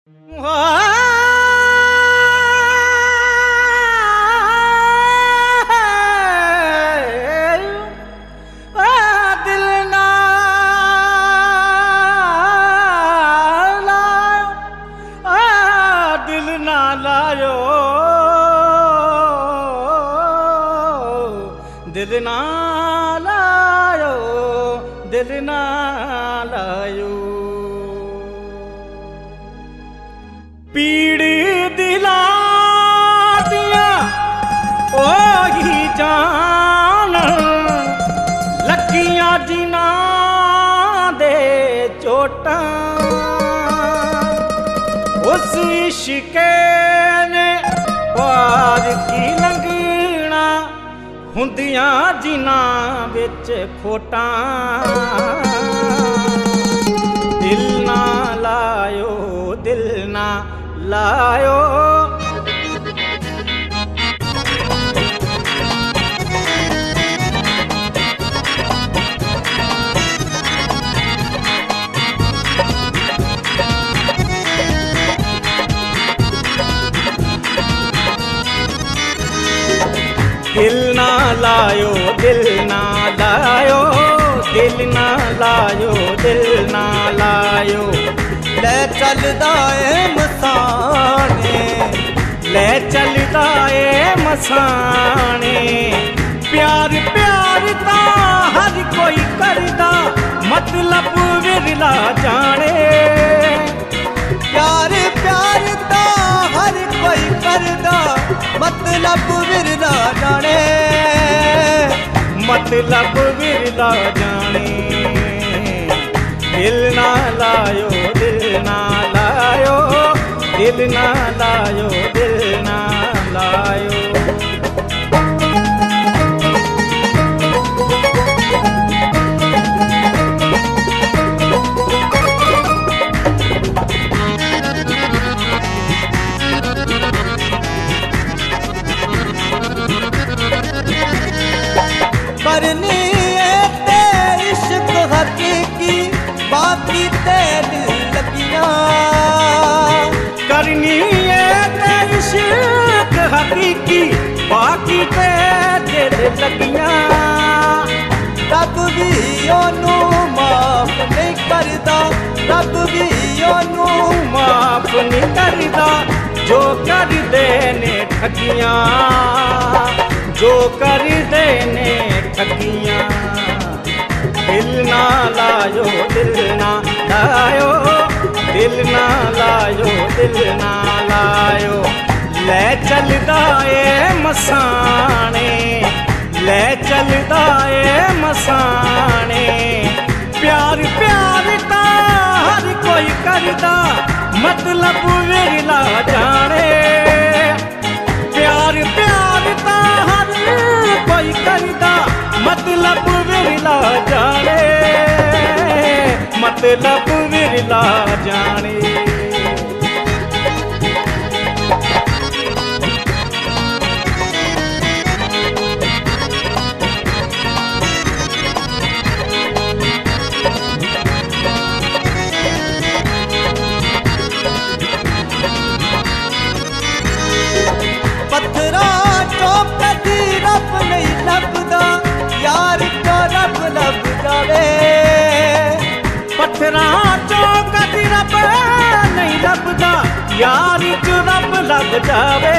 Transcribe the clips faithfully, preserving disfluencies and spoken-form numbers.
दिल ना लायो, दिल ना लायो, दिल ना लायो, दिल ना लायो। पीड़ दिला दिया ओही जान, लगियां जिना दे चोटां, उस इश्क ने पार की लंघना, हुंदियां जिना विच खोटां। दिल ना लायो, दिल ना लायो, दिल ना लायो, दिल ना लायो, दिल ना लायो, दिल ना लायो। ले चलदा ए मसाने, ले चलदा ए मसाने, प्यार प्यार ता हर कोई करदा, मतलब विरला जाने। प्यार प्यार ता हर कोई करदा, मतलब विरला जाने, मतलब विरला जाने। दिल ना लायो, दिल ना लायो, दिल ना लायो, दिल ना लायो। करनी ते इश्क हकीकी, बाकी तेरे लगियां। करनी ते इश्क हकीकी, बाकी तेरे लगियां। रब भी ओनू माफ नहीं करदा, रब भी ओनू माफ नहीं करदा, जो कर देने ठगियां, जो कर देने ठगियां। दिल ना लायो, दिल ना लायो, दिल ना लायो, दिल ना लायो। ले चलदा ए मसाने, ले चलदा ए मसाने, प्यार प्यार ता हर कोई करदा, मतलब विरला जाने। प्यार प्यार ता हर कोई करदा, मतलब विरला जाने, मतलब विरला जाने। पत्थरा चो कदी रब नहीं लभदा, यार को रब लब जावे। पत्थरा चो कदी रब नहीं लभदा, यार चो रब लब जावे।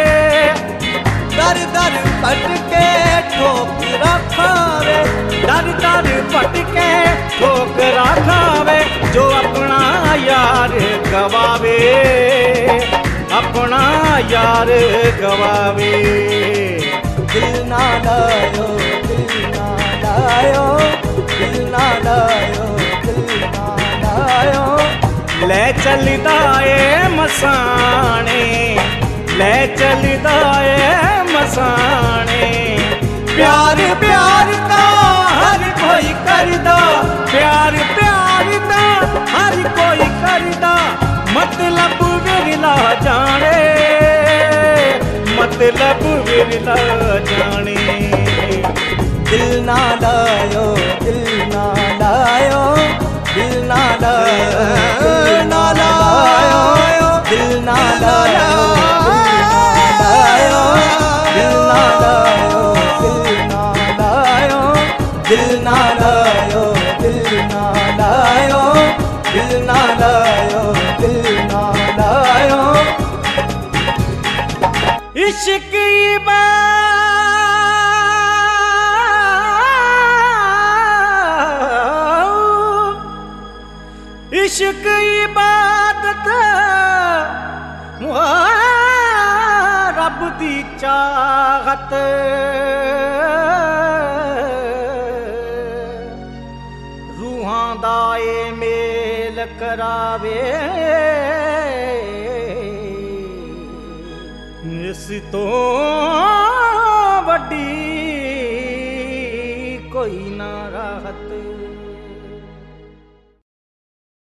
दर दर भटके ठोकरा खावे, दर दर भटके ठोकरा खावे, जो अपना यार गवावे, अपना यार गवावे। दिल ना लायो, दिल ना लायो, दिल ना लायो, दिल ना लायो। ले चलदा ए मसाने, ले चलदा ए मसाने, प्यार प्यार ता हर कोई करदा, प्यार प्यार ता हर कोई करदा, मतलब विरला जाने, मतलब विरला जाने। दिल ना लायो, दिल ना लायो, दिल ना लायो, दिल ना लायो। इबादत रब दी चाहत रूहां दा ए मेल करावे इस तो वड्डी कोई ना राहत